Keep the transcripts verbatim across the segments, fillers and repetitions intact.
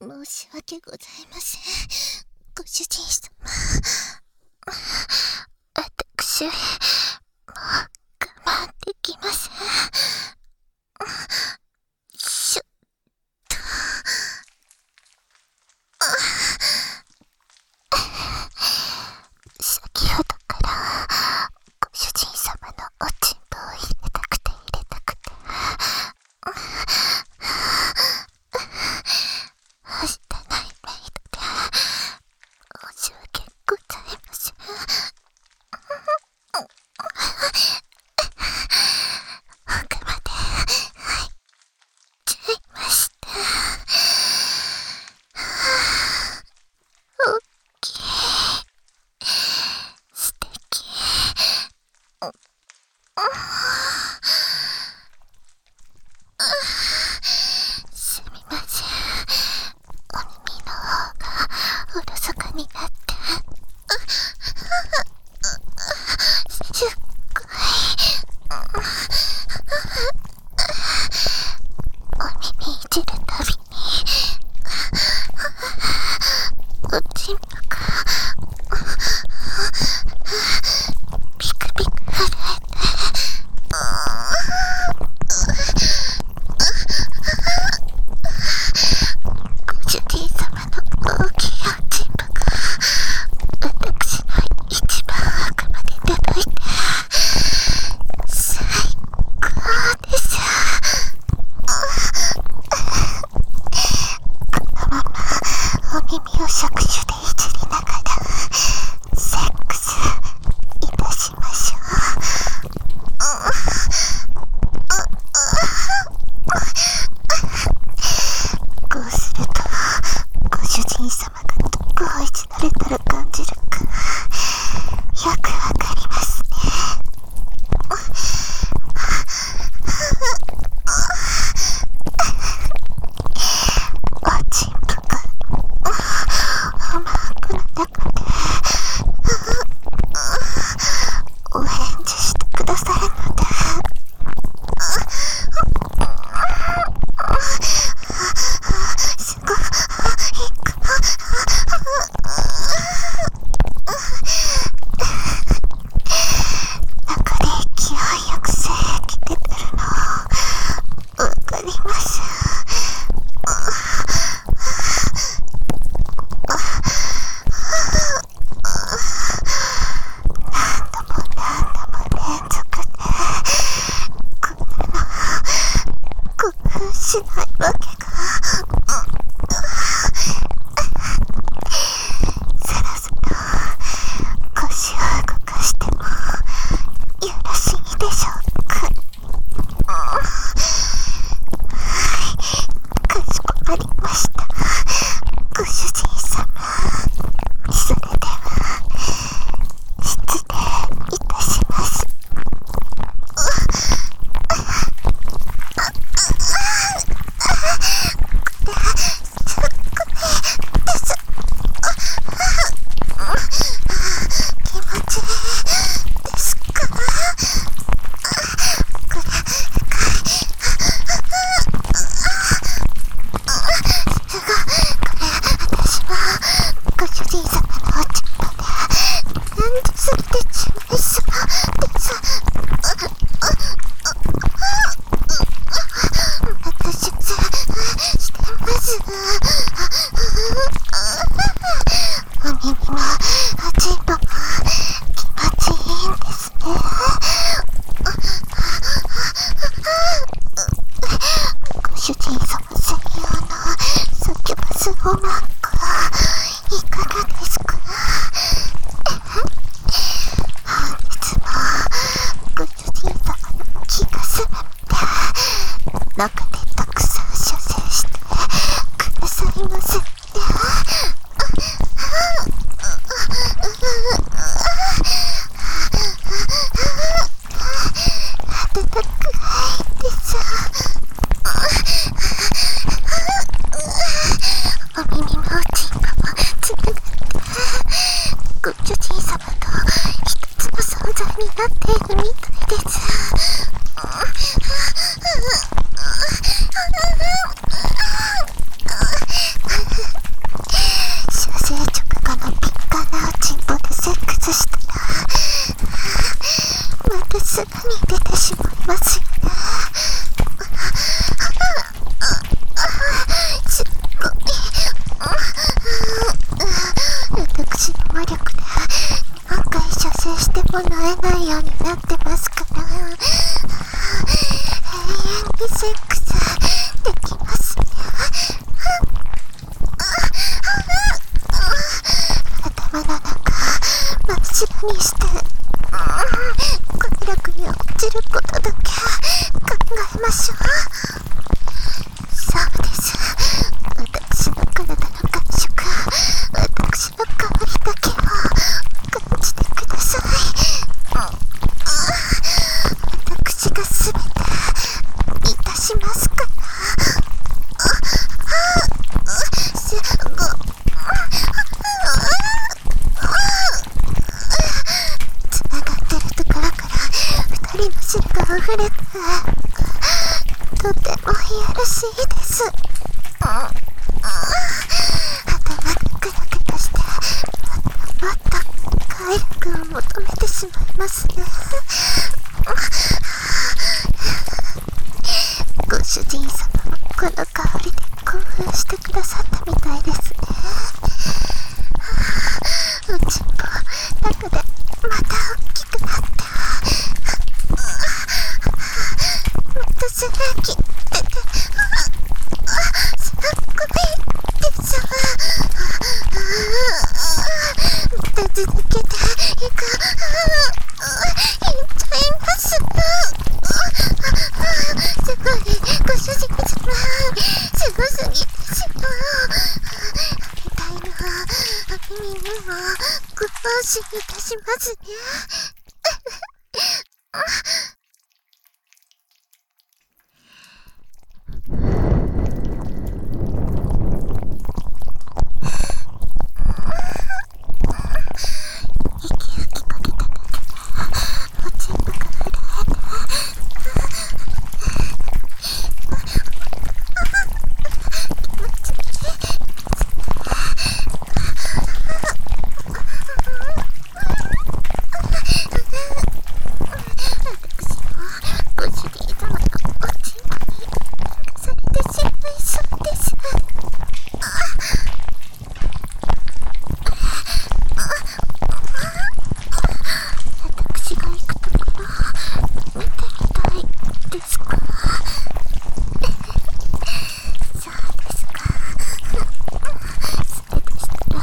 申し訳ございません。ご主人様。私、もう我慢できません。しゅっと。先ほどからご主人様のおちんぽを入れたくて入れたくて。はしたないメイドで申し訳ございません。奥まで入っちゃいました。おっきい、素敵。すみません。お耳の方がおろそかになって、すっごいお耳いじるたびにおちんぽがピクピク震えて、ご主人様の大きいおちんぽが私の一番奥まで届いて、最高です。このままお耳を触手でいじりながらセックスいたしましょう。こうするとご主人様がどこをいじられたら感じるかよくわかりますね。おちんぽがおまんこの中でお返事してくださるので、すごい中で勢いよく精液出てるのわかります。何度も何度も連続でこんなの興奮しないわけが。そろそろ腰を動かしてもよろしいでしょうか。はい、かしこまりました。ご主人様、それでは失礼いたします。気持ちいいですか？これ、すごい。これ、私もご主人様のおちんぽで感じすぎてしまいそうです。また出演してます。お耳もおちんぽも気持ちいいんですね。ご主人様専用のサキュバスおまんこいかがですか？本日もご主人様の気が済むって中でたくさん射精してくださいませ。温かいです。お耳もおちんぽもつながってご主人様と一つの存在になっているみたいです。 るようになってますから、永遠にセックスできますね。頭の中真っ白にして快楽に落ちることだけ考えましょう。そうです。私の体の感触、私の香りだけを感じてください。私がすべていたしますから。すごい。つながってるところから二人の汁が溢れて、とてもいやらしいです。頭がクラクラして、もっと快楽を求めてしまいますね。ご主人様もこの香りで興奮してくださったみたいですね。おちんぽ中でまた大きくなって、またすぐき出て、すっごいでしょ。また続けていく。いっちゃいます。すごい、ご主人様、すごすぎでしょ。みたいな耳にもご安心いたしますね。息を吹きかけただけでおちんぽが震えて、気持ちいいですね。私もご主人様のおちんぽに流されてしまいそうです。私が行くところ見てみたいですか？そうですか。それでしたら、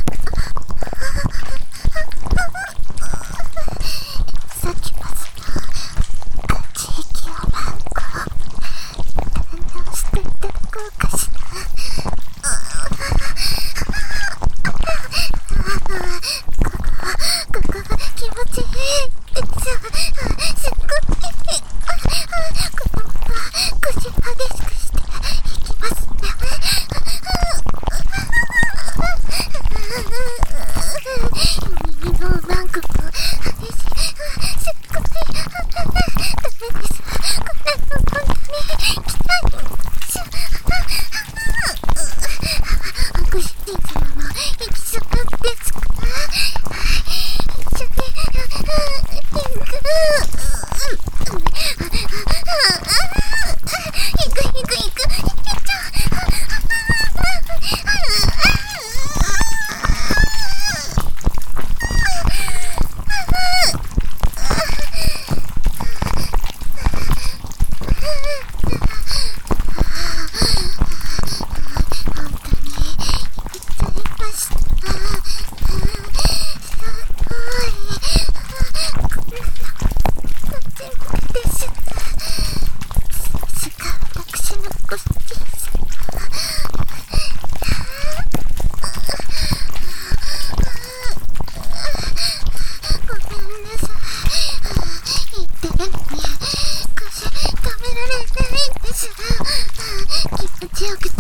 さっきまずのガチ息を何個堪能していただこうかしら。ここ、ここが気持ちいいです。すっごい。このまま腰を激しくしていきますね。耳の何個も激しい。すっごい。ダメです。これも本当にきたいです。ご主人様も行きそうですか？一緒に行く。行く行く行く。行っちゃう。本当に行っちゃいました。すごい。こんなおちんぽです。さすが私のご主人様。ごめんなさい。言ってるのに腰止められないんです。気持ちよくて